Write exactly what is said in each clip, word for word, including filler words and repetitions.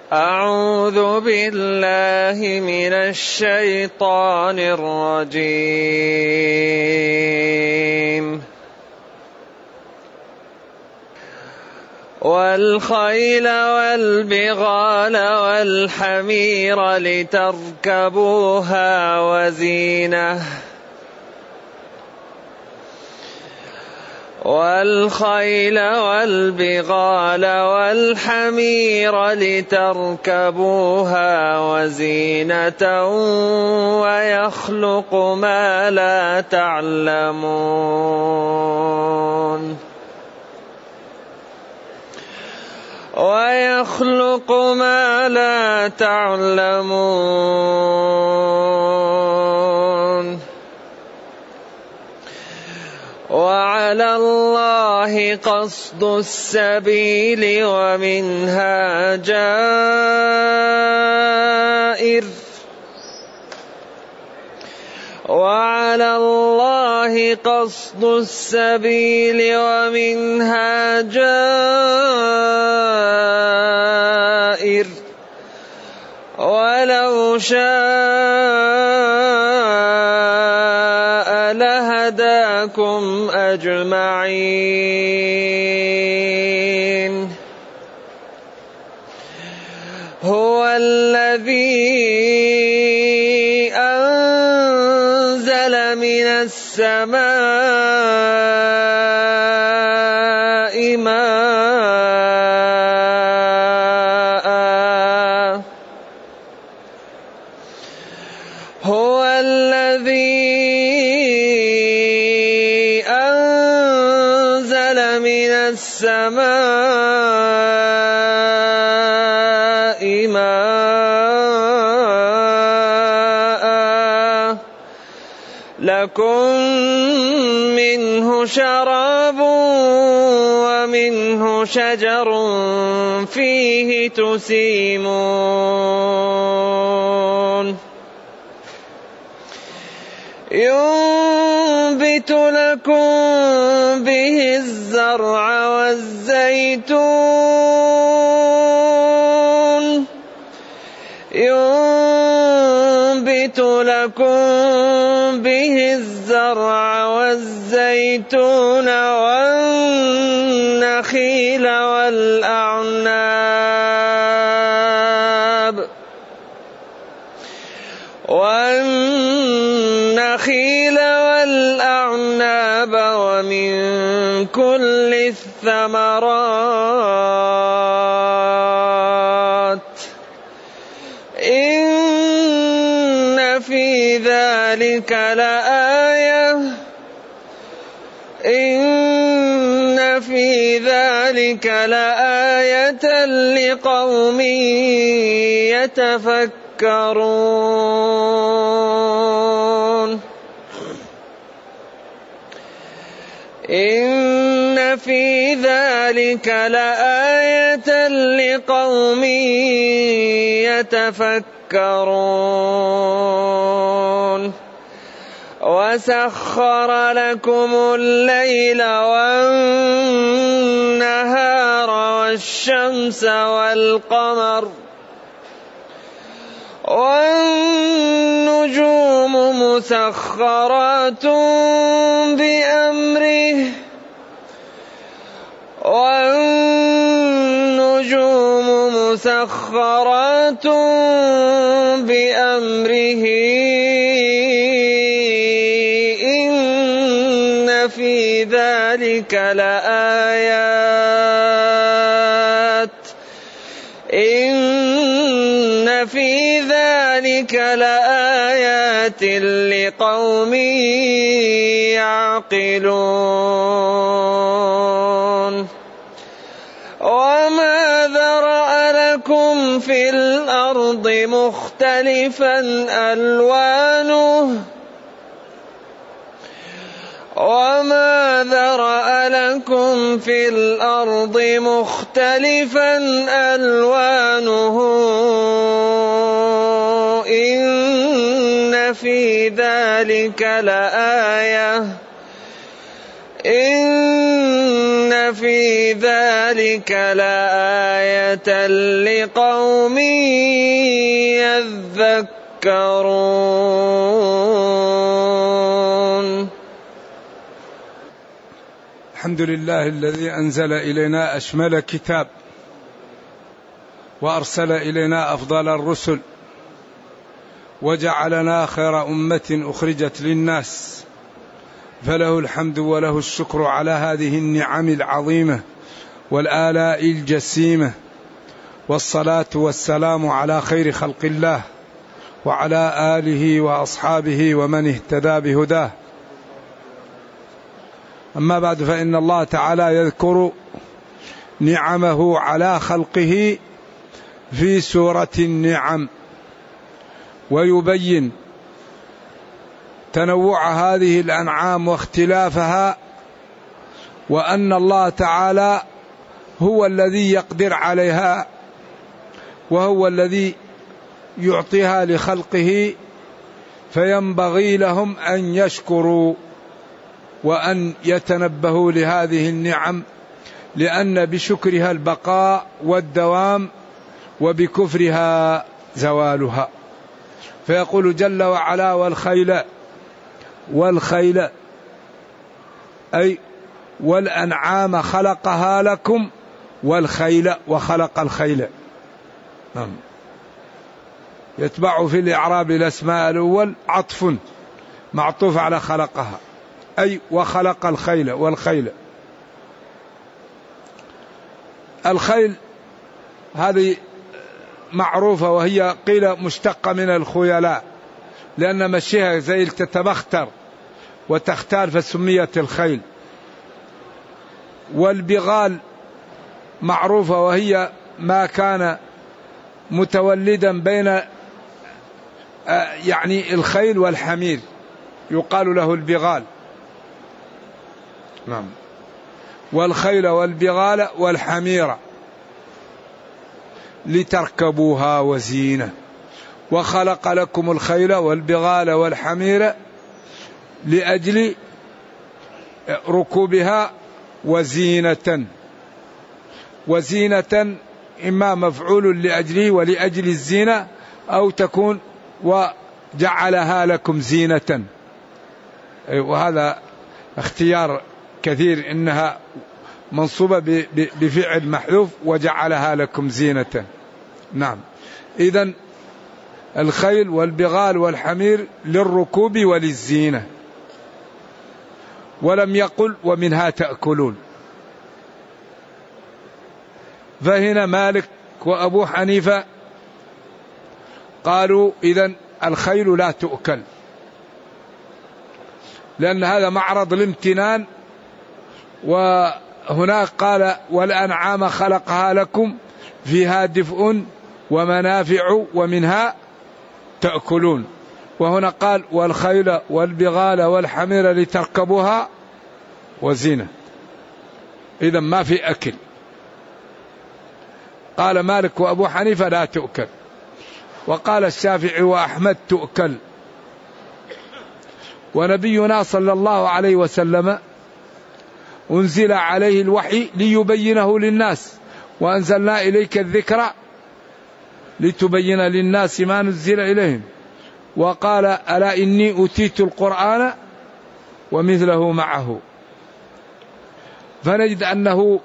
أعوذ بالله من الشيطان الرجيم. والخيل والبغال والحمير لتركبوها وزينة والخيل والبغال والحمير لتركبوها وزينة ويخلق ما لا تعلمون ويخلق ما لا تعلمون وعلى الله قصد السبيل ومنها جائر وعلى الله قصد السبيل ومنها جائر ولو شاء لهداكم أجمعين. هو الذي أنزل من السماء ماء هو الذي أنزل من السماء ماء لكم منه شراب ومنه شجر فيه تسيمون ينبت لكم به الزرع والزيتون ينبت لكم به الزرع والزيتون والنخيل والأعناب والنخيل والأعناب ومن كل الثمرات إن في ذلك لآية إن في ذلك لآية لقوم يتفكرون. إن في ذلك لآية لقوم يتفكرون. وسخر لكم الليل والنهار والشمس والقمر والنجوم مسخرات بأمره والنجوم مسخرات بأمره إن في ذلك لآيات إن في ذلك لآيات لقوم يعقلون. وما ذرأ لكم في الأرض مختلفا ألوانه وما ذرأ لكم في الأرض مختلفا ألوانه إن في ذلك لآية إن في ذلك لآية لقوم يذكرون. الحمد لله الذي أنزل إلينا أشمل كتاب وأرسل إلينا أفضل الرسل وجعلنا خير أمة أخرجت للناس، فله الحمد وله الشكر على هذه النعم العظيمة والآلاء الجسيمة، والصلاة والسلام على خير خلق الله وعلى آله وأصحابه ومن اهتدى بهداه. أما بعد، فإن الله تعالى يذكر نعمه على خلقه في سورة النعم، ويبين تنوع هذه الأنعام واختلافها، وأن الله تعالى هو الذي يقدر عليها، وهو الذي يعطيها لخلقه، فينبغي لهم أن يشكروا وأن يتنبهوا لهذه النعم، لأن بشكرها البقاء والدوام وبكفرها زوالها. فيقول جل وعلا: والخيل والخيل أي والأنعام خلقها لكم، والخيل وخلق الخيل. نعم. يتبع في الإعراب الأسماء الأول عطف معطوف على خلقها، أي وخلق الخيل والخيل. الخيل هذه معروفة، وهي قيل مشتقة من الخيلاء، لأن مشيها زي تتبختر وتختال فسميت الخيل. والبغال معروفة، وهي ما كان متولدا بين يعني الخيل والحمير، يقال له البغال. نعم. والخيل والبغال والحمير لتركبوها وزينة، وخلق لكم الخيل والبغال والحمير لأجل ركوبها وزينة. وزينة إما مفعول لأجله ولأجل الزينة، أو تكون وجعلها لكم زينة، وهذا اختيار كثير، إنها منصوبة بفعل محذوف وجعلها لكم زينة. نعم. إذن الخيل والبغال والحمير للركوب وللزينة. ولم يقل ومنها تأكلون. فهنا مالك وأبو حنيفة قالوا إذن الخيل لا تؤكل، لأن هذا معرض الامتنان. وهناك قال والأنعام خلقها لكم فيها دفء ومنافع ومنها تأكلون. وهنا قال والخيل والبغال والحمير لتركبوها وزينة، إذا ما في أكل. قال مالك وأبو حنيفة لا تؤكل، وقال الشافعي وأحمد تؤكل. ونبينا صلى الله عليه وسلم أنزل عليه الوحي ليبينه للناس، وأنزلنا إليك الذكر لتبين للناس ما نزل إليهم. وقال ألا إني أوتيت القرآن ومثله معه. فنجد أنه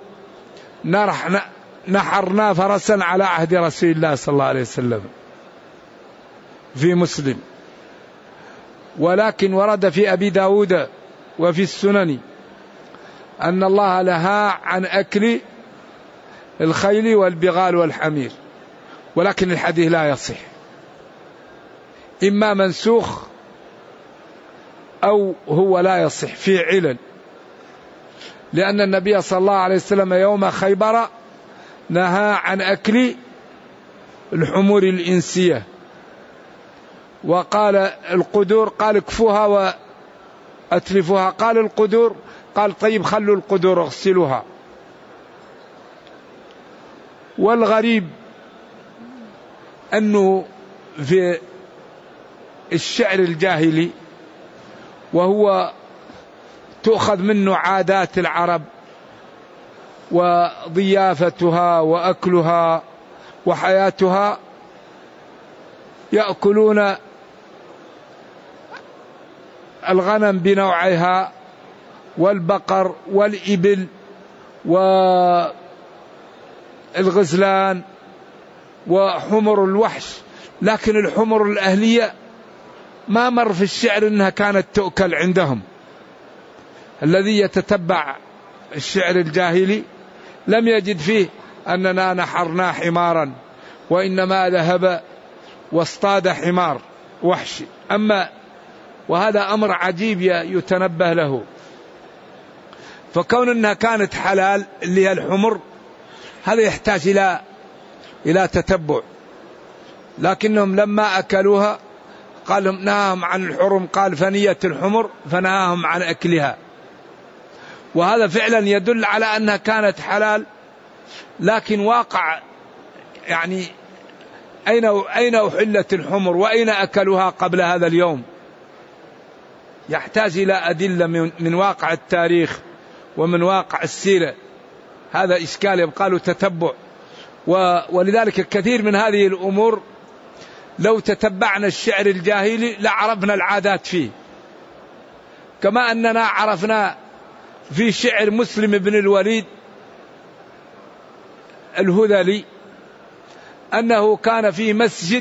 نحرنا فرسا على عهد رسول الله صلى الله عليه وسلم في مسلم. ولكن ورد في أبي داود وفي السنن أن الله نهى عن أكل الخيل والبغال والحمير، ولكن الحديث لا يصح، إما منسوخ أو هو لا يصح في علل. لأن النبي صلى الله عليه وسلم يوم خيبر نهى عن أكل الحمور الإنسية، وقال القدور، قال اكفوها وأتلفوها، قال القدور، قال طيب خلوا القدور اغسلوها. والغريب أنه في الشعر الجاهلي، وهو تؤخذ منه عادات العرب وضيافتها وأكلها وحياتها. يأكلون الغنم بنوعها والبقر والإبل والغزلان وحمر الوحش، لكن الحمر الأهلية ما مر في الشعر أنها كانت تؤكل عندهم. الذي يتتبع الشعر الجاهلي لم يجد فيه أننا نحرنا حمارا، وإنما ذهب واصطاد حمار وحشي. أما وهذا أمر عجيب يتنبه له. فكون أنها كانت حلال اللي هي الحمر هذا يحتاج إلى إلى تتبع، لكنهم لما أكلوها قال لهم نهاهم عن الحرم، قال فنية الحمر فنهاهم عن أكلها. وهذا فعلا يدل على أنها كانت حلال، لكن واقع يعني أين أين أحلت الحمر وأين أكلوها قبل هذا اليوم؟ يحتاج إلى أدلة من, من واقع التاريخ ومن واقع السيرة. هذا إشكال يبقى له تتبع. ولذلك كثير من هذه الأمور لو تتبعنا الشعر الجاهلي لعرفنا العادات فيه، كما أننا عرفنا في شعر مسلم بن الوليد الهذلي أنه كان في مسجد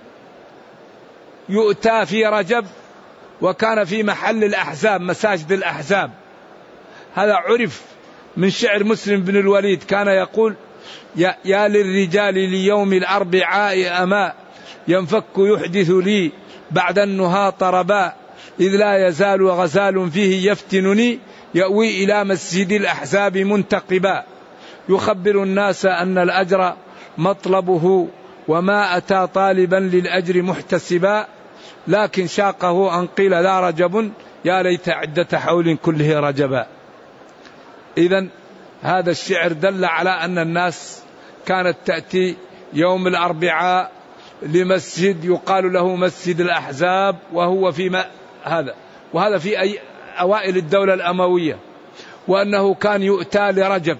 يؤتى في رجب، وكان في محل الأحزاب مساجد الأحزاب. هذا عرف من شعر مسلم بن الوليد، كان يقول يا, يا للرجال ليوم الأربعاء أما ينفك يحدث لي بعد النهى طربا، إذ لا يزال غزال فيه يفتنني يأوي إلى مسجد الأحزاب منتقبا، يخبر الناس أن الأجر مطلبه وما أتى طالبا للأجر محتسبا، لكن شاقه أن قيل لا رجب يا ليت عدة حول كله رجبا. إذن هذا الشعر دل على أن الناس كانت تأتي يوم الأربعاء لمسجد يقال له مسجد الأحزاب، وهو في ما هذا وهذا في أي أوائل الدولة الأموية، وأنه كان يؤتى لرجب.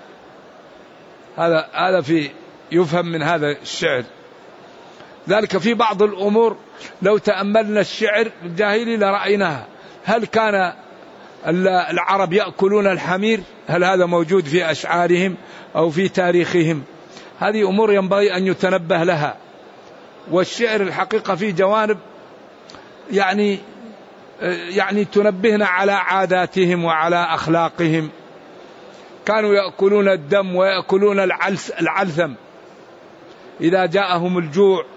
هذا هذا في يفهم من هذا الشعر. ذلك في بعض الأمور لو تأملنا الشعر الجاهلي لرأيناها. هل كان العرب يأكلون الحمير؟ هل هذا موجود في أشعارهم أو في تاريخهم؟ هذه أمور ينبغي أن يتنبه لها. والشعر الحقيقة في جوانب يعني يعني تنبهنا على عاداتهم وعلى أخلاقهم. كانوا يأكلون الدم ويأكلون العلثم إذا جاءهم الجوع،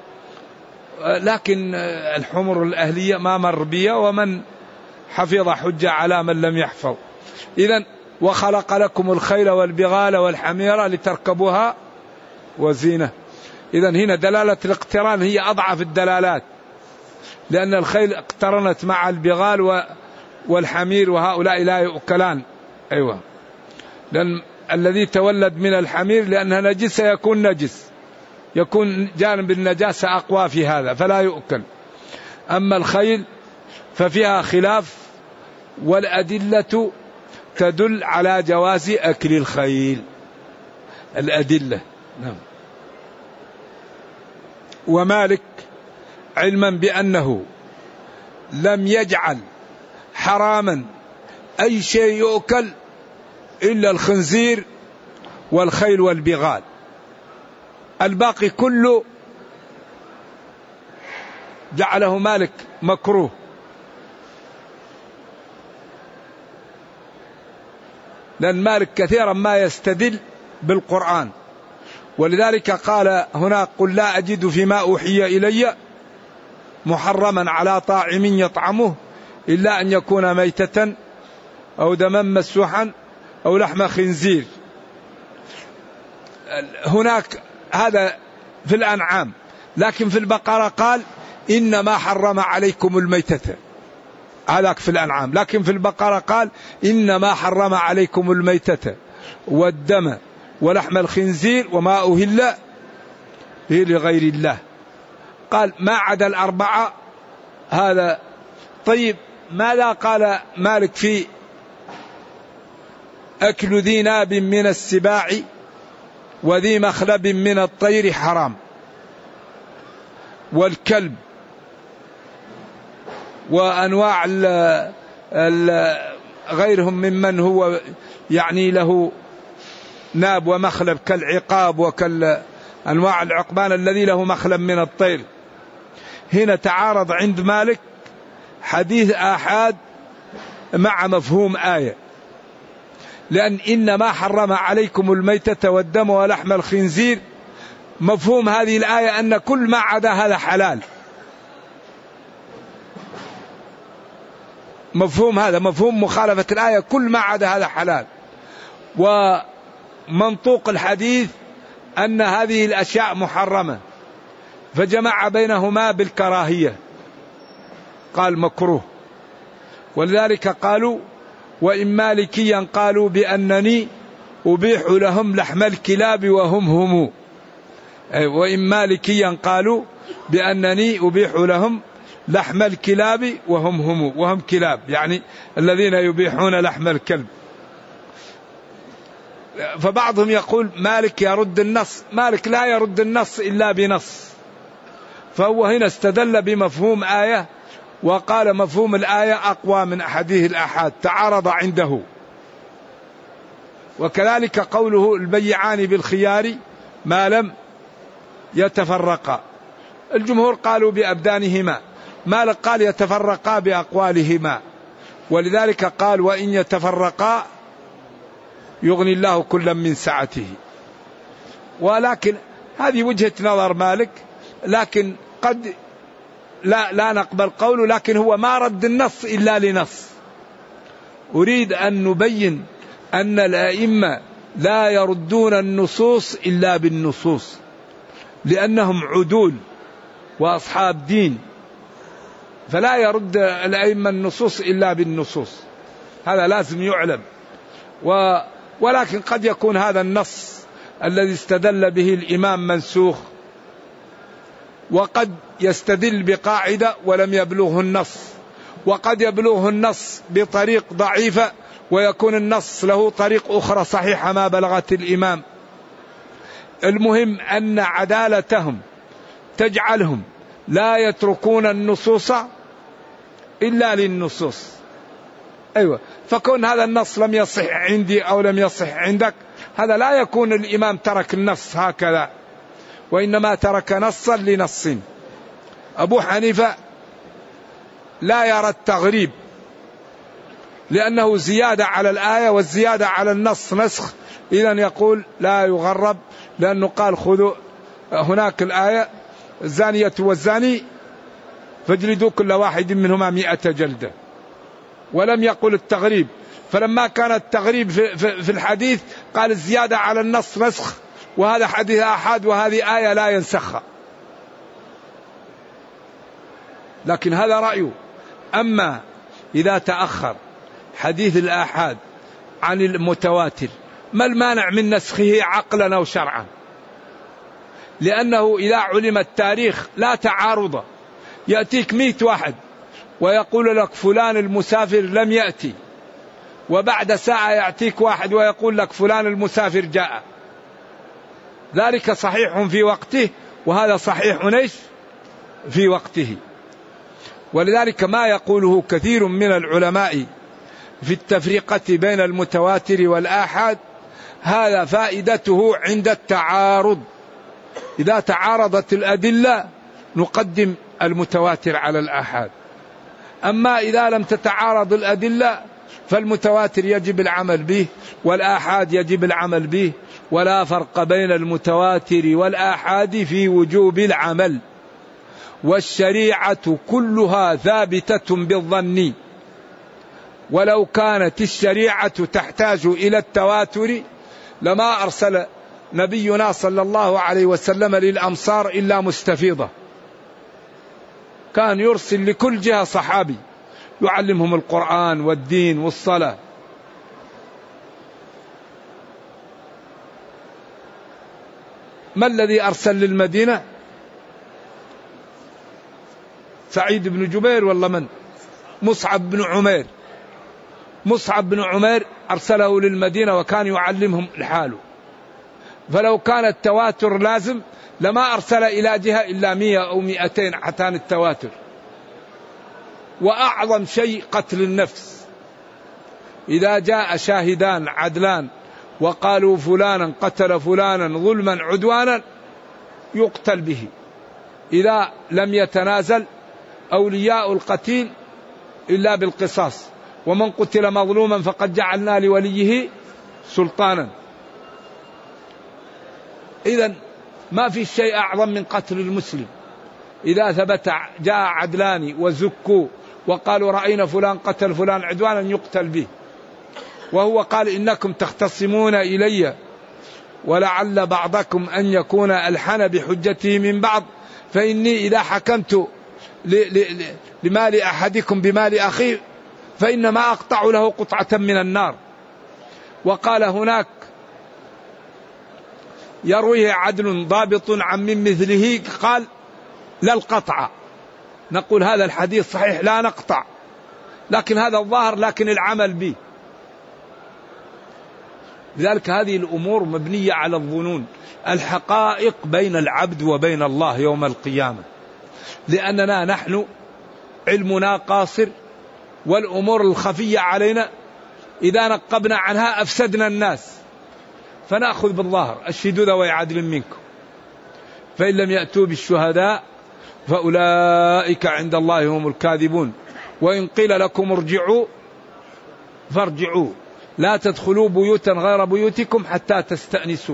لكن الحمر الأهلية ما مر بها، ومن حفظ حجة على من لم يحفظ. إذن وخلق لكم الخيل والبغال والحمير لتركبوها وزينة. إذن هنا دلالة الاقتران هي أضعف الدلالات، لأن الخيل اقترنت مع البغال والحمير، وهؤلاء لا يؤكلان. أيوة، لأن الذي تولد من الحمير لأنها نجسة يكون نجس، يكون جانب النجاسة أقوى في هذا فلا يؤكل. أما الخيل ففيها خلاف، والأدلة تدل على جواز أكل الخيل. الأدلة نعم. ومالك علما بأنه لم يجعل حراما أي شيء يؤكل إلا الخنزير والخيل والبغال، الباقي كله جعله مالك مكروه. لأن مالك كثيرا ما يستدل بالقرآن، ولذلك قال هنا قل لا أجد فيما أوحي إلي محرما على طاعم يطعمه إلا أن يكون ميتة أو دما مسوحا أو لحم خنزير. هناك هذا في الأنعام، لكن في البقرة قال إنما حرم عليكم الميتة، هذاك في الأنعام. لكن في البقرة قال إنما حرم عليكم الميتة والدم ولحم الخنزير وما أهل به لغير الله. قال ما عدا الأربعة هذا. طيب ماذا قال مالك في أكل ذي ناب من السباع وذي مخلب من الطير حرام، والكلب وأنواع ال ال غيرهم ممن هو يعني له ناب ومخلب كالعقاب وكالأنواع العقبان الذي له مخلب من الطير. هنا تعارض عند مالك حديث آحاد مع مفهوم آية، لأن إنما حرم عليكم الميتة والدم ولحم الخنزير، مفهوم هذه الآية أن كل ما عدا هذا حلال. مفهوم هذا مفهوم مخالفة الآية، كل ما عدا هذا حلال. ومنطوق الحديث أن هذه الأشياء محرمة، فجمع بينهما بالكراهية، قال مكروه. ولذلك قالوا وإن مالكيا قالوا بأنني أبيح لهم لحم الكلاب وهم هم، وإن مالكيا قالوا بأنني أبيح لهم لحم الكلاب وهم هم، وهم كلاب يعني الذين يبيحون لحم الكلب. فبعضهم يقول مالك يرد النص، مالك لا يرد النص إلا بنص، فهو هنا استدل بمفهوم آية وقال مفهوم الآية أقوى من أحاديث الآحاد، تعارض عنده. وكذلك قوله البيعان بالخيار ما لم يتفرقا، الجمهور قالوا بأبدانهما، مالك قال يتفرقا بأقوالهما، ولذلك قال وإن يتفرقا يغني الله كلا من سعته. ولكن هذه وجهة نظر مالك، لكن قد لا, لا نقبل قوله، لكن هو ما رد النص إلا لنص. أريد أن نبين أن الأئمة لا يردون النصوص إلا بالنصوص، لأنهم عدول وأصحاب دين، فلا يرد الأئمة النصوص إلا بالنصوص، هذا لازم يعلم. و ولكن قد يكون هذا النص الذي استدل به الإمام منسوخ، وقد يستدل بقاعدة ولم يبلغه النص، وقد يبلغه النص بطريق ضعيفة ويكون النص له طريق أخرى صحيحة ما بلغت الإمام. المهم أن عدالتهم تجعلهم لا يتركون النصوص إلا للنصوص. أيوة، فكون هذا النص لم يصح عندي أو لم يصح عندك، هذا لا يكون الإمام ترك النص هكذا، وإنما ترك نصا لنص. أبو حنيفة لا يرى التغريب لأنه زيادة على الآية، والزيادة على النص نسخ، إذن يقول لا يغرب، لأنه قال خذوا هناك الآية الزانية والزاني فاجلدوا كل واحد منهما مئة جلدة، ولم يقل التغريب. فلما كان التغريب في, في, في الحديث قال الزيادة على النص نسخ، وهذا حديث آحاد وهذه آية لا ينسخها. لكن هذا رأيه. أما إذا تأخر حديث الآحاد عن المتواتر، ما المانع من نسخه عقلا أو شرعا؟ لأنه إذا علم التاريخ لا تعارض، يأتيك مئة واحد ويقول لك فلان المسافر لم يأتي، وبعد ساعة يأتيك واحد ويقول لك فلان المسافر جاء، ذلك صحيح في وقته وهذا صحيح ليس في وقته. ولذلك ما يقوله كثير من العلماء في التفرقة بين المتواتر والآحاد هذا فائدته عند التعارض. إذا تعارضت الأدلة نقدم المتواتر على الآحاد، أما إذا لم تتعارض الأدلة فالمتواتر يجب العمل به والآحاد يجب العمل به، ولا فرق بين المتواتر والآحاد في وجوب العمل. والشريعة كلها ثابتة بالظن، ولو كانت الشريعة تحتاج إلى التواتر لما أرسل نبينا صلى الله عليه وسلم للأمصار إلا مستفيضة، كان يرسل لكل جهة صحابي يعلمهم القرآن والدين والصلاة. ما الذي أرسل للمدينة؟ سعيد بن جبير ولا من؟ مصعب بن عمير. مصعب بن عمير أرسله للمدينة وكان يعلمهم لحاله، فلو كان التواتر لازم لما أرسل إلى جهة إلا مئة أو مئتين عتان التواتر. وأعظم شيء قتل النفس، إذا جاء شاهدان عدلان وقالوا فلانا قتل فلانا ظلما عدوانا يقتل به، إذا لم يتنازل أولياء القتيل إلا بالقصاص، ومن قتل مظلوما فقد جعلنا لوليه سلطانا. إذن ما في شيء أعظم من قتل المسلم. إذا ثبت جاء عدلان وزكوا وقالوا رأينا فلان قتل فلان عدوانا يقتل به، وهو قال إنكم تختصمون إلي ولعل بعضكم أن يكون ألحن بحجته من بعض، فإني إذا حكمت لمال أحدكم بمال أخيه فإنما أقطع له قطعة من النار. وقال هناك يرويه عدل ضابط عن من مثله قال لا القطع، نقول هذا الحديث صحيح لا نقطع، لكن هذا الظاهر لكن العمل به. لذلك هذه الأمور مبنية على الظنون، الحقائق بين العبد وبين الله يوم القيامة، لأننا نحن علمنا قاصر، والأمور الخفية علينا إذا نقبنا عنها أفسدنا الناس، فنأخذ بالظاهر أشهدوا ذوي عدل منكم، فإن لم يأتوا بالشهداء فأولئك عند الله هم الكاذبون، وإن قيل لكم ارجعوا فارجعوا لا تدخلوا بيوتا غير بيوتكم حتى تستأنسوا.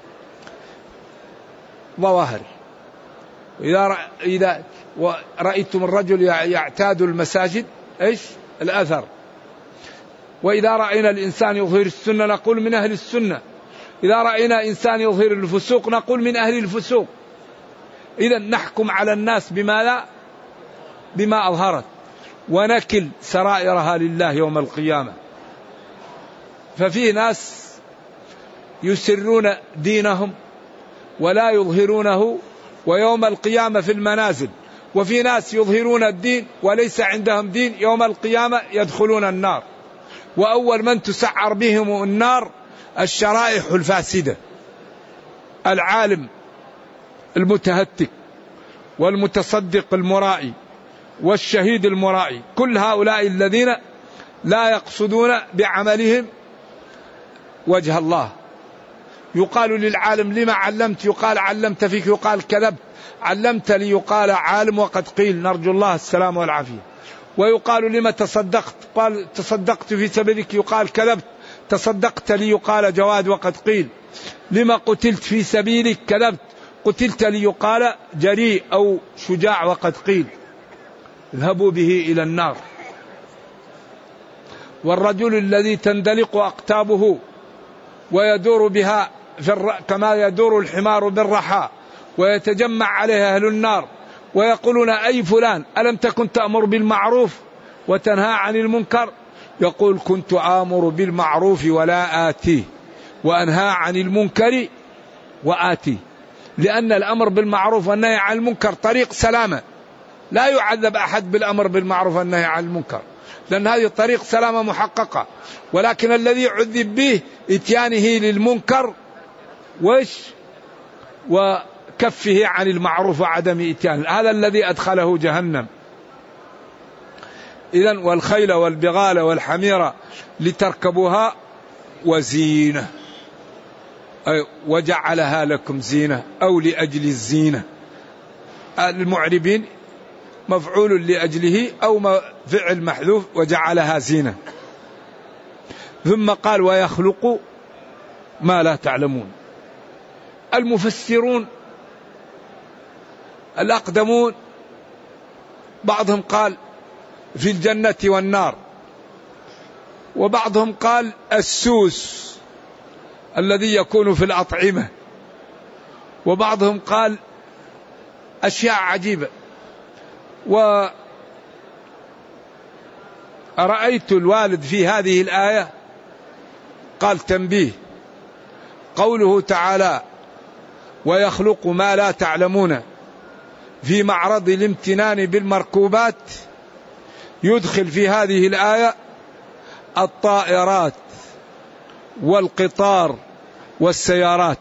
ظواهر. إذا إذا رأيتم الرجل يعتاد المساجد إيش الأثر، وإذا رأينا الإنسان يظهر السنة نقول من أهل السنة، إذا رأينا إنسان يظهر الفسوق نقول من أهل الفسوق. إذا نحكم على الناس بما لا بما أظهرت، ونكل سرائرها لله يوم القيامة. ففي ناس يسرون دينهم ولا يظهرونه ويوم القيامة في المنازل، وفي ناس يظهرون الدين وليس عندهم دين يوم القيامة يدخلون النار. وأول من تسعر بهم النار الشرائح الفاسدة، العالم المتهتك والمتصدق المرائي والشهيد المرائي، كل هؤلاء الذين لا يقصدون بعملهم وجه الله. يقال للعالم لما علمت، يقال علمت فيك، يقال كذبت، علمت لي يقال عالم وقد قيل، نرجو الله السلام والعافية. ويقال لما تصدقت، قال تصدقت في سبيلك، يقال كذبت، تصدقت لي يقال جواد وقد قيل. لما قتلت في سبيلك، كذبت، قتلت لي يقال جريء أو شجاع وقد قيل. اذهبوا به إلى النار. والرجل الذي تندلق أقتابه ويدور بها في الر... كما يدور الحمار بالرحى ويتجمع عليها أهل النار ويقولون أي فلان ألم تكن تأمر بالمعروف وتنهى عن المنكر، يقول كنت آمر بالمعروف ولا آتيه وأنهى عن المنكر وآتيه. لأن الأمر بالمعروف والنهي عن المنكر طريق سلامة، لا يعذب أحد بالأمر بالمعروف والنهي عن المنكر، لأن هذه طريق سلامة محققة. ولكن الذي عذب به اتيانه للمنكر وش وكفه عن المعروف وعدم اتيانه، هذا الذي أدخله جهنم. إذن والخيل والبغال والحمير لتركبوها وزينة، وجعلها لكم زينة أو لأجل الزينة. المعربين مفعول لأجله أو فعل محذوف وجعلها زينة. ثم قال ويخلق ما لا تعلمون. المفسرون الأقدمون بعضهم قال في الجنة والنار، وبعضهم قال السوس الذي يكون في الأطعمة، وبعضهم قال أشياء عجيبة. ورأيت الوالد في هذه الآية قال تنبيه، قوله تعالى ويخلق ما لا تعلمون في معرض الامتنان بالمركوبات يدخل في هذه الآية الطائرات والقطار والسيارات،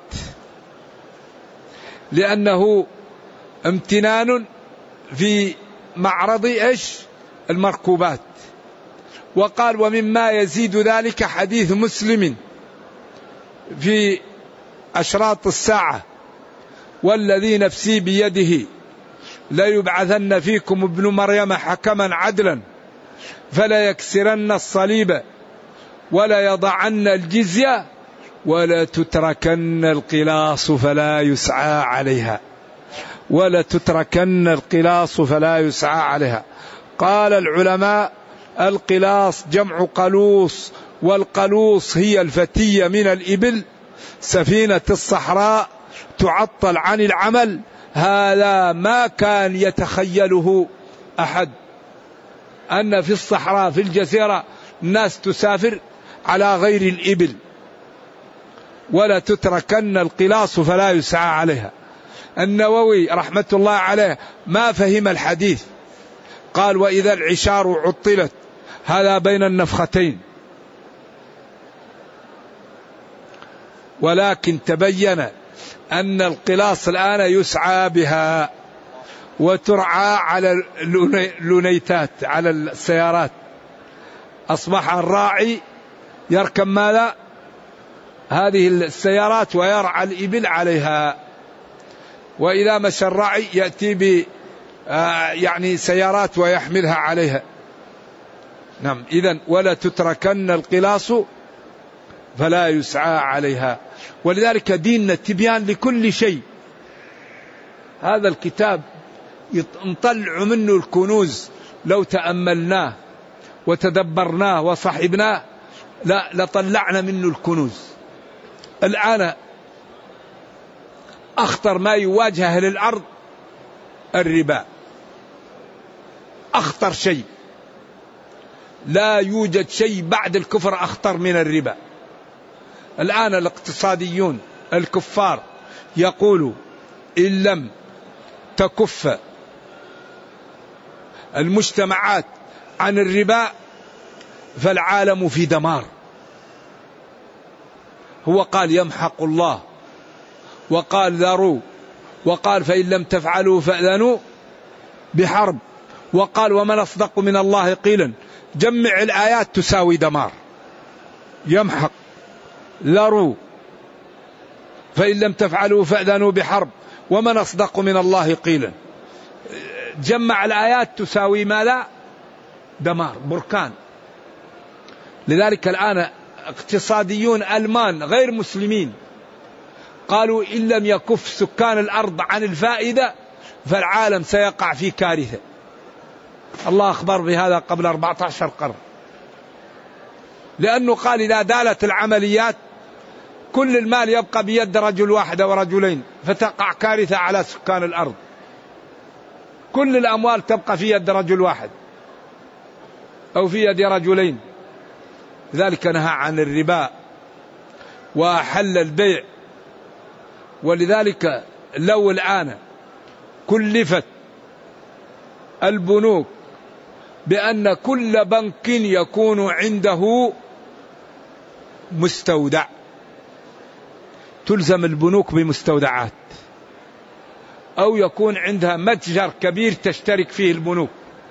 لأنه امتنان في معرض إيش المركوبات. وقال ومما يزيد ذلك حديث مسلم في أشراط الساعة والذي نفسي بيده لا يبعثن فيكم ابن مريم حكما عدلا فلا يكسرن الصليب ولا يضعن الجزية ولا تتركن القلاص فلا يسعى عليها ولا تتركن القلاص فلا يسعى عليها. قال العلماء القلاص جمع قلوص، والقلوص هي الفتية من الإبل، سفينة الصحراء تعطل عن العمل. هذا ما كان يتخيله أحد، أن في الصحراء في الجزيرة الناس تسافر على غير الإبل. ولا تتركن القلاص فلا يسعى عليها. النووي رحمة الله عليه ما فهم الحديث، قال وإذا العشار عطلت، هذا بين النفختين. ولكن تبين أن القلاص الآن يسعى بها وترعى على اللونيتات على السيارات. أصبح الراعي يركب ماذا؟ هذه السيارات ويرعى الإبل عليها. وإذا مشى الراعي يأتي ب يعني سيارات ويحملها عليها. نعم. إذن ولا تتركن القلاص فلا يسعى عليها. ولذلك ديننا تبيان لكل شيء. هذا الكتاب نطلع منه الكنوز لو تأملناه وتدبرناه وصحبناه لا لطلعنا منه الكنوز. الآن أخطر ما يواجه أهل الأرض الربا، أخطر شيء. لا يوجد شيء بعد الكفر أخطر من الربا. الآن الاقتصاديون الكفار يقولوا إن لم تكف المجتمعات عن الربا فالعالم في دمار. هو قال يمحق الله، وقال ذروا، وقال فإن لم تفعلوا فأذنوا بحرب، وقال ومن أصدق من الله قيلا. جمع الآيات تساوي دمار. يمحق، ذروا، فإن لم تفعلوا فأذنوا بحرب، ومن أصدق من الله قيلا. جمع الآيات تساوي ماذا؟ دمار، بركان. لذلك الآن اقتصاديون ألمان غير مسلمين قالوا إن لم يكف سكان الأرض عن الفائدة فالعالم سيقع في كارثة. الله أخبر بهذا قبل أربعة عشر قرن، لأنه قال إذا دالت العمليات كل المال يبقى بيد رجل واحد ورجلين فتقع كارثة على سكان الأرض. كل الأموال تبقى في يد رجل واحد أو في يد رجلين. لذلك نهى عن الربا وحل البيع. ولذلك لو الآن كلفت البنوك بأن كل بنك يكون عنده مستودع، تلزم البنوك بمستودعات، أو يكون عندها متجر كبير تشترك فيه البنوك،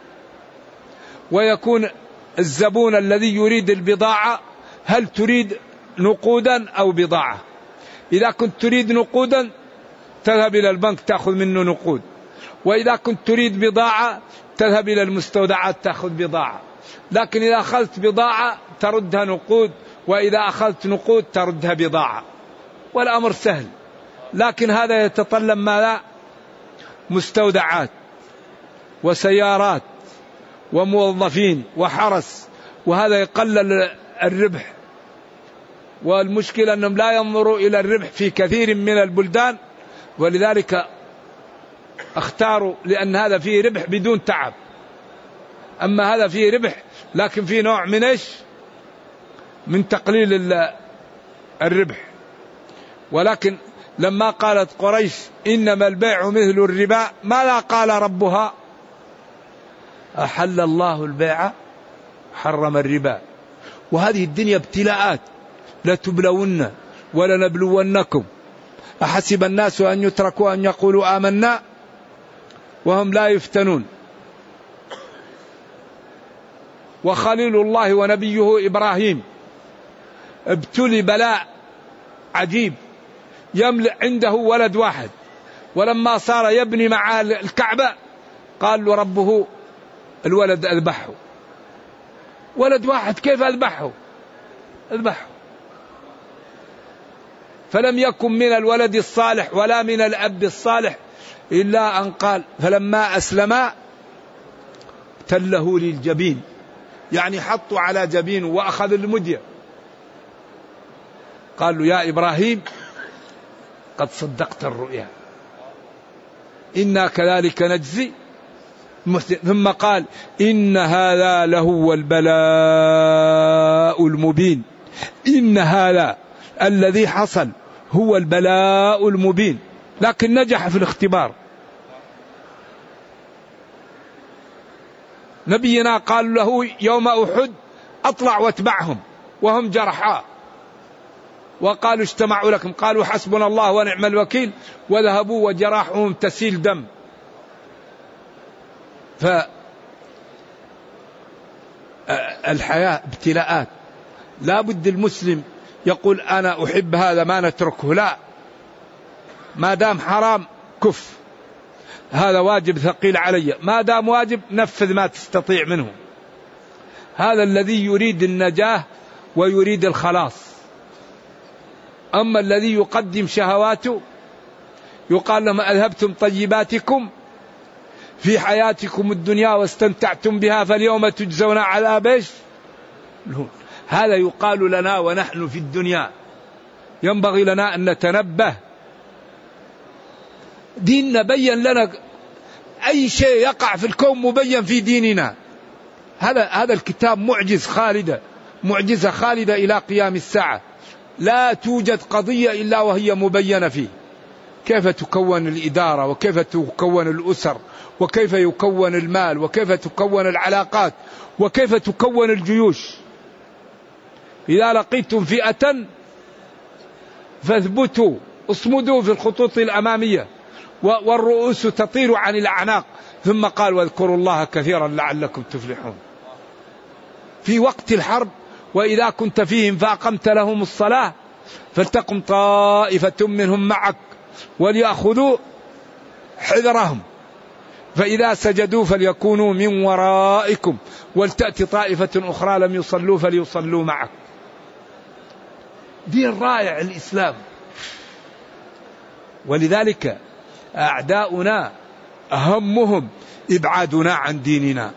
ويكون الزبون الذي يريد البضاعة هل تريد نقودا أو بضاعة. إذا كنت تريد نقودا تذهب إلى البنك تأخذ منه نقود، وإذا كنت تريد بضاعة تذهب إلى المستودعات تأخذ بضاعة. لكن إذا أخذت بضاعة تردها نقود، وإذا أخذت نقود تردها بضاعة، والأمر سهل. لكن هذا يتطلب ماذا؟ مستودعات وسيارات وموظفين وحرس، وهذا يقلل الربح. والمشكلة أنهم لا ينظروا إلى الربح في كثير من البلدان، ولذلك اختاروا لأن هذا فيه ربح بدون تعب. أما هذا فيه ربح لكن فيه نوع من إيش؟ من تقليل الربح. ولكن لما قالت قريش إنما البيع مثل الربا، ماذا قال ربها؟ أحل الله البيع حرم الربا. وهذه الدنيا ابتلاءات، لتبلون ولنبلونكم. أحسب الناس أن يتركوا أن يقولوا آمنا وهم لا يفتنون. وخليل الله ونبيه إبراهيم ابتلي بلاء عجيب، يملأ عنده ولد واحد، ولما صار يبني مع الكعبة قال له ربه الولد أذبحه. ولد واحد كيف أذبحه؟ أذبحه. فلم يكن من الولد الصالح ولا من الأب الصالح إلا أن قال فلما أسلما تله للجبين، يعني حطوا على جبينه وأخذ المدية. قال له يا إبراهيم قد صدقت الرؤيا إنا كذلك نجزي المحسنين. ثم قال إن هذا لهو البلاء المبين. إن هذا الذي حصل هو البلاء المبين، لكن نجح في الاختبار. نبينا قال له يوم أحد أطلع واتبعهم وهم جرحى، وقالوا اجتمعوا لكم، قالوا حسبنا الله ونعم الوكيل، وذهبوا وجراحهم تسيل دم. فالحياة ابتلاءات، لا بد المسلم يقول أنا أحب هذا ما نتركه، لا، ما دام حرام كف، هذا واجب ثقيل علي، ما دام واجب نفذ ما تستطيع منه. هذا الذي يريد النجاة ويريد الخلاص. أما الذي يقدم شهواته يقال لهم أذهبتم طيباتكم في حياتكم الدنيا واستمتعتم بها فاليوم تجزون عذاب ايش؟ هذا يقال لنا ونحن في الدنيا. ينبغي لنا أن نتنبه. ديننا بين لنا أي شيء يقع في الكون مبين في ديننا. هذا هذا الكتاب معجز خالدة، معجزة خالدة إلى قيام الساعة. لا توجد قضية إلا وهي مبينة فيه. كيف تكون الإدارة، وكيف تكون الأسر، وكيف يكون المال، وكيف تكون العلاقات، وكيف تكون الجيوش. إذا لقيتم فئة فاثبتوا، اصمدوا في الخطوط الأمامية والرؤوس تطير عن الأعناق. ثم قال واذكروا الله كثيرا لعلكم تفلحون. في وقت الحرب وإذا كنت فيهم فأقمت لهم الصلاة فلتقم طائفة منهم معك وليأخذوا حذرهم فإذا سجدوا فليكونوا من ورائكم ولتأتي طائفة أخرى لم يصلوا فليصلوا معك. دين رائع الإسلام. ولذلك أعداؤنا همهم إبعادنا عن ديننا،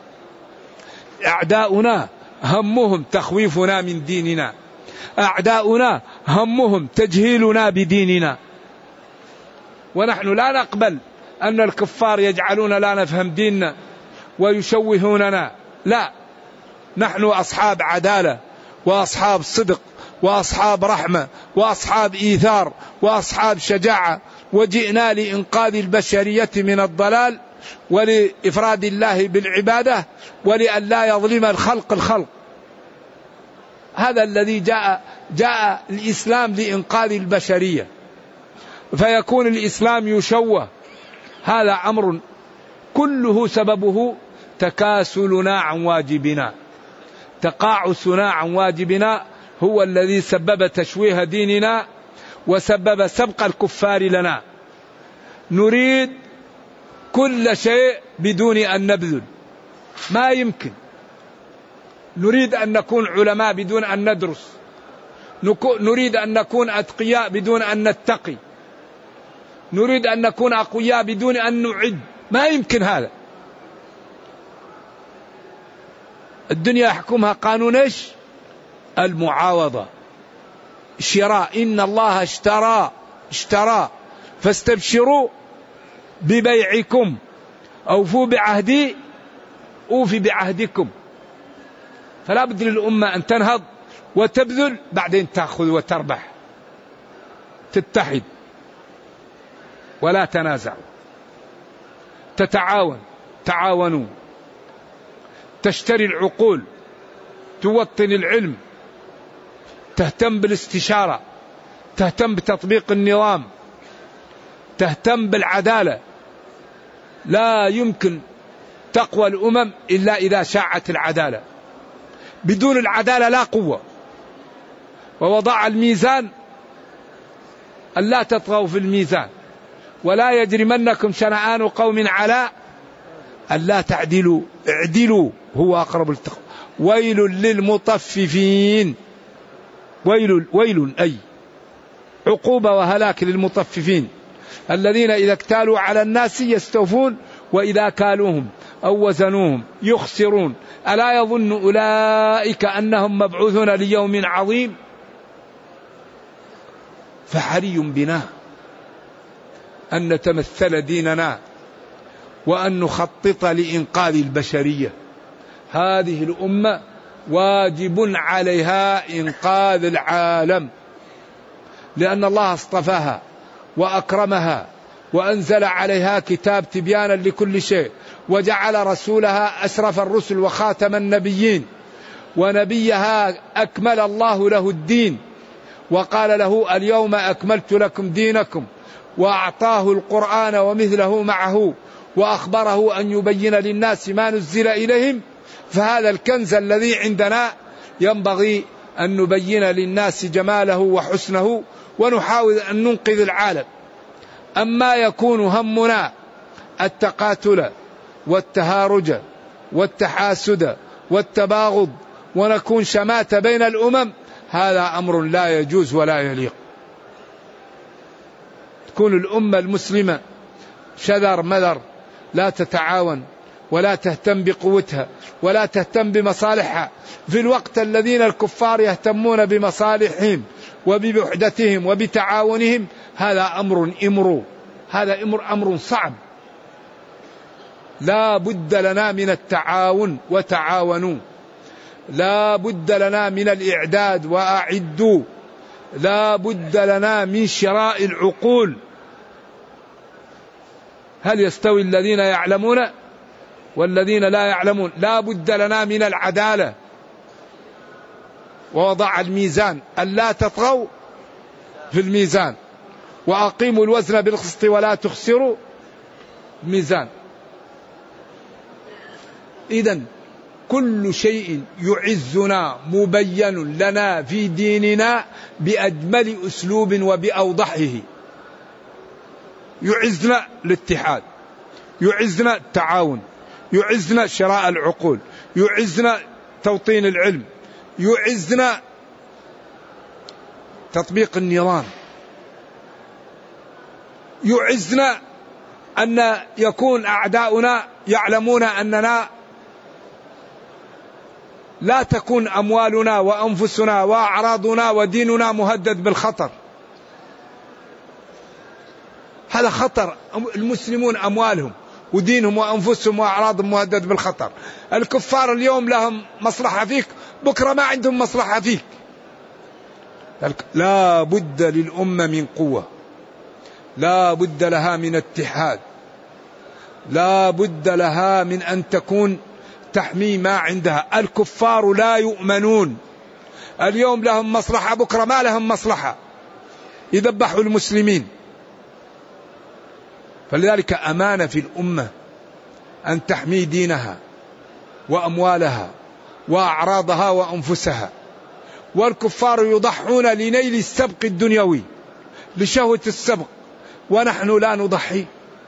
أعداؤنا همهم تخويفنا من ديننا، أعداؤنا همهم تجهيلنا بديننا. ونحن لا نقبل أن الكفار يجعلون لا نفهم ديننا ويشوهوننا، لا، نحن أصحاب عدالة وأصحاب صدق وأصحاب رحمة وأصحاب إيثار وأصحاب شجاعة، وجئنا لإنقاذ البشرية من الضلال ولإفراد الله بالعبادة ولأن لا يظلم الخلق الخلق. هذا الذي جاء جاء الإسلام لإنقاذ البشرية. فيكون الإسلام يشوه، هذا أمر كله سببه تكاسلنا عن واجبنا، تقاعسنا عن واجبنا هو الذي سبب تشويه ديننا وسبب سبق الكفار لنا. نريد كل شيء بدون أن نبذل، ما يمكن. نريد أن نكون علماء بدون أن ندرس، نريد أن نكون أتقياء بدون أن نتقي، نريد أن نكون أقوياء بدون أن نعد، ما يمكن هذا. الدنيا يحكمها قانون ايش؟ المعاوضة، شراء. إن الله اشترى اشترى فاستبشروا ببيعكم أوفوا بعهدي أوفي بعهدكم. فلا بد للأمة أن تنهض وتبذل، بعدين تأخذ وتربح، تتحد ولا تنازعوا، تتعاون، تعاونوا تشتري العقول، توطن العلم، تهتم بالاستشارة، تهتم بتطبيق النظام، تهتم بالعدالة. لا يمكن تقوى الأمم إلا إذا شاعت العدالة. بدون العدالة لا قوة. ووضع الميزان ألا تطغوا في الميزان ولا يجرمنكم شنآن قوم على ألا تعدلوا اعدلوا هو أقرب للتقوى ويل للمطففين. ويل ويل أي عقوبة وهلاك للمطففين الذين إذا اكتالوا على الناس يستوفون وإذا كالوهم أو وزنوهم يخسرون. ألا يظن أولئك أنهم مبعوثون ليوم عظيم. فحري بنا أن نتمثل ديننا وأن نخطط لإنقاذ البشرية. هذه الأمة واجب عليها إنقاذ العالم، لأن الله اصطفاها وأكرمها وأنزل عليها كتاب تبيانا لكل شيء، وجعل رسولها أشرف الرسل وخاتم النبيين، ونبيها أكمل الله له الدين وقال له اليوم أكملت لكم دينكم، وأعطاه القرآن ومثله معه وأخبره أن يبين للناس ما نزل إليهم. فهذا الكنز الذي عندنا ينبغي أن نبين للناس جماله وحسنه ونحاول أن ننقذ العالم. أما يكون همنا التقاتل والتهارج والتحاسد والتباغض ونكون شماتة بين الأمم، هذا أمر لا يجوز ولا يليق. تكون الأمة المسلمة شذر مذر، لا تتعاون ولا تهتم بقوتها ولا تهتم بمصالحها، في الوقت الذين الكفار يهتمون بمصالحهم وبوحدتهم وبتعاونهم. هذا أمر إمر هذا أمر أمر صعب. لا بد لنا من التعاون وتعاونوا، لا بد لنا من الإعداد وأعدوا، لا بد لنا من شراء العقول. هل يستوي الذين يعلمون والذين لا يعلمون؟ لا بد لنا من العدالة. ووضع الميزان ألا تطغوا في الميزان وأقيموا الوزن بالقسط ولا تخسروا الميزان. إذن كل شيء يعزنا مبين لنا في ديننا بأجمل أسلوب وبأوضحه. يعزنا الاتحاد، يعزنا التعاون، يعزنا شراء العقول، يعزنا توطين العلم، يعزنا تطبيق النظام، يعزنا أن يكون أعداؤنا يعلمون أننا لا تكون أموالنا وأنفسنا وأعراضنا وديننا مهدد بالخطر. هذا خطر. المسلمون أموالهم ودينهم وأنفسهم وأعراضهم مهدد بالخطر. الكفار اليوم لهم مصلحة فيك، بكرة ما عندهم مصلحة فيك. لا بد للأمة من قوة، لا بد لها من اتحاد، لا بد لها من أن تكون تحمي ما عندها. الكفار لا يؤمنون. اليوم لهم مصلحة، بكرة ما لهم مصلحة، يذبحوا المسلمين. فلذلك أمانة في الأمة أن تحمي دينها وأموالها وأعراضها وأنفسها. والكفار يضحون لنيل السبق الدنيوي، لشهوة السبق، ونحن لا نضحي.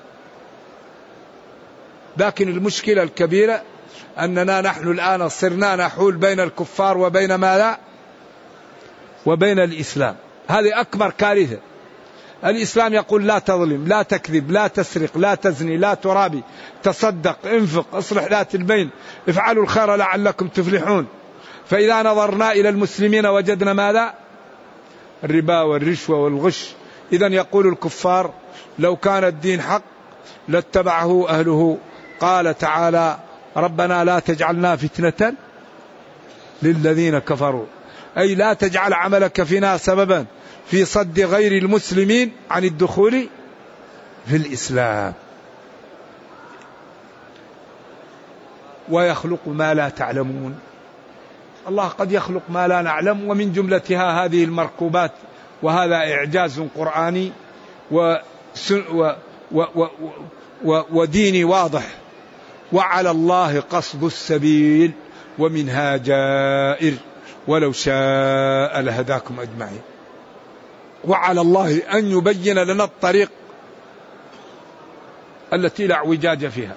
لكن المشكلة الكبيرة أننا نحن الآن صرنا نحول بين الكفار وبين ماذا؟ وبين الإسلام. هذه أكبر كارثة. الإسلام يقول لا تظلم، لا تكذب، لا تسرق، لا تزني، لا ترابي، تصدق، انفق، اصلح ذات البين، افعلوا الخير لعلكم تفلحون. فإذا نظرنا إلى المسلمين وجدنا ماذا؟ الربا والرشوة والغش. إذن يقول الكفار لو كان الدين حق لاتبعه أهله. قال تعالى ربنا لا تجعلنا فتنة للذين كفروا، أي لا تجعل عملك فينا سببا في صد غير المسلمين عن الدخول في الإسلام. ويخلق ما لا تعلمون. الله قد يخلق ما لا نعلم، ومن جملتها هذه المركوبات، وهذا إعجاز قرآني و و و و وديني واضح. وعلى الله قصد السبيل ومنها جائر ولو شاء لهداكم أجمعين. وعلى الله أن يبين لنا الطريق التي لا اعوجاج فيها،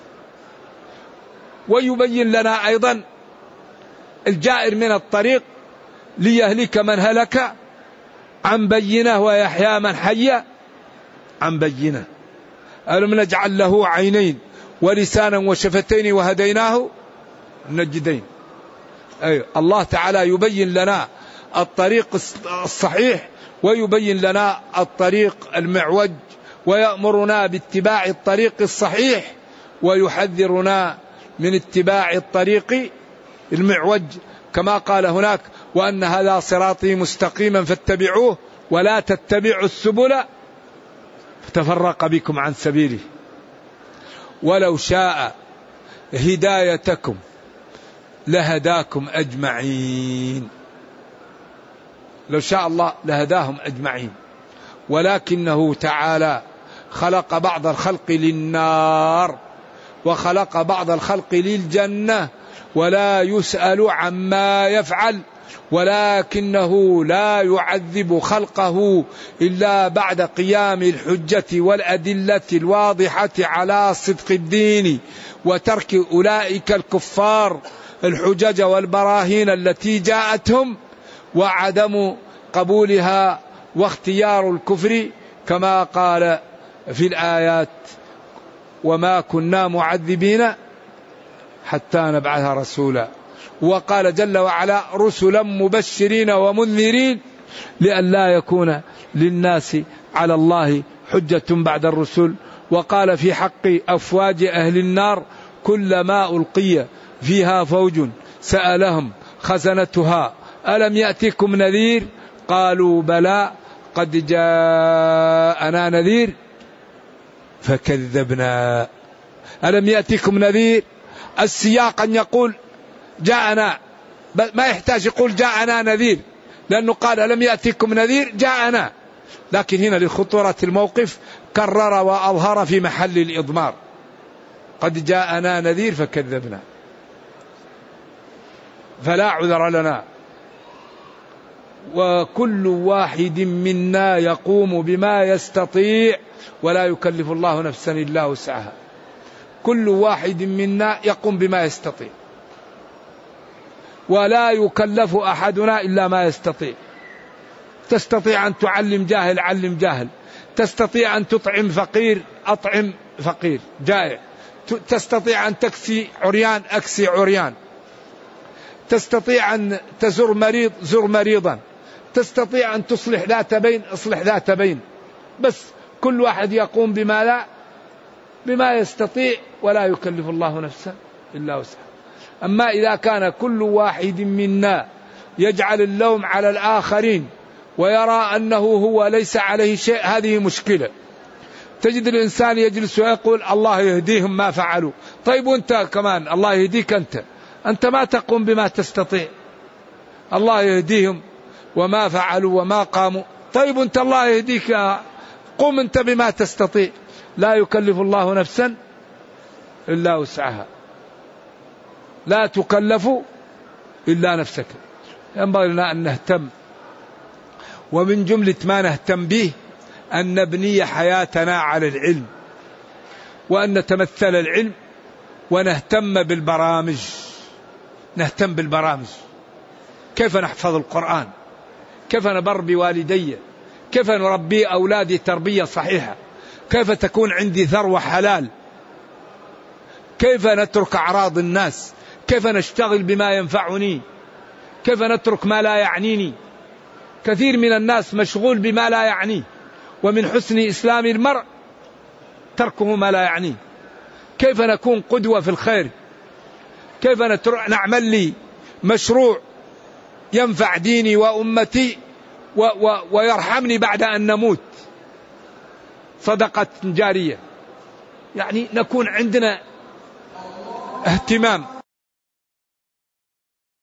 ويبين لنا أيضا الجائر من الطريق ليهلك من هلك عن بينه ويحيى من حي عن بينه. ألم نجعل له عينين ولسانا وشفتين وهديناه النجدين. أي الله تعالى يبين لنا الطريق الصحيح ويبين لنا الطريق المعوج، ويأمرنا باتباع الطريق الصحيح ويحذرنا من اتباع الطريق المعوج، كما قال هناك: وأن هذا صراطي مستقيما فاتبعوه ولا تتبعوا السبل فتفرق بكم عن سبيله. ولو شاء هدايتكم لهداكم أجمعين. لو شاء الله لهداهم أجمعين، ولكنه تعالى خلق بعض الخلق للنار وخلق بعض الخلق للجنة، ولا يسأل عما يفعل، ولكنه لا يعذب خلقه إلا بعد قيام الحجة والأدلة الواضحة على صدق الدين، وترك أولئك الكفار الحجج والبراهين التي جاءتهم وعدم قبولها واختيار الكفر، كما قال في الآيات: وما كنا معذبين حتى نبعث رسولا. وقال جل وعلا: رسلا مبشرين ومنذرين لئلا يكون للناس على الله حجة بعد الرسل. وقال في حق أفواج أهل النار: كلما ألقي فيها فوج سألهم خزنتها ألم يأتكم نذير قالوا بلى قد جاءنا نذير فكذبنا. ألم يأتكم نذير، السياق أن يقول جاءنا، ما يحتاج يقول جاءنا نذير، لأنه قال ألم يأتكم نذير جاءنا، لكن هنا لخطورة الموقف كرر وأظهر في محل الإضمار: قد جاءنا نذير فكذبنا. فلا عذر لنا، وكل واحد منا يقوم بما يستطيع ولا يكلف الله نفسا إلا وسعها. كل واحد منا يقوم بما يستطيع، ولا يكلف أحدنا إلا ما يستطيع. تستطيع أن تعلم جاهل علم جاهل، تستطيع أن تطعم فقير أطعم فقير جائع، تستطيع أن تكسي عريان أكسي عريان، تستطيع أن تزور مريض زر مريضا، تستطيع أن تصلح ذات بين اصلح ذات بين. بس كل واحد يقوم بما لا بما يستطيع ولا يكلف الله نفسا إلا وسعها. أما إذا كان كل واحد منا يجعل اللوم على الآخرين ويرى أنه هو ليس عليه شيء، هذه مشكلة. تجد الإنسان يجلس ويقول الله يهديهم ما فعلوا. طيب وانت كمان الله يهديك، أنت أنت ما تقوم بما تستطيع. الله يهديهم وما فعلوا وما قاموا. طيب انت الله يهديك، قم انت بما تستطيع. لا يكلف الله نفسا إلا وسعها، لا تكلف إلا نفسك. ينبغي لنا أن نهتم، ومن جملة ما نهتم به أن نبني حياتنا على العلم، وأن نتمثل العلم، ونهتم بالبرامج. نهتم بالبرامج، كيف نحفظ القرآن، كيف نبر بوالدي، كيف نربي أولادي تربية صحيحة، كيف تكون عندي ثروة حلال، كيف نترك أعراض الناس، كيف نشتغل بما ينفعني، كيف نترك ما لا يعنيني. كثير من الناس مشغول بما لا يعنيه، ومن حسن إسلام المرء تركه ما لا يعنيه. كيف نكون قدوة في الخير، كيف نعمل لي مشروع ينفع ديني وأمتي و و ويرحمني بعد أن نموت، صدقة جارية. يعني نكون عندنا اهتمام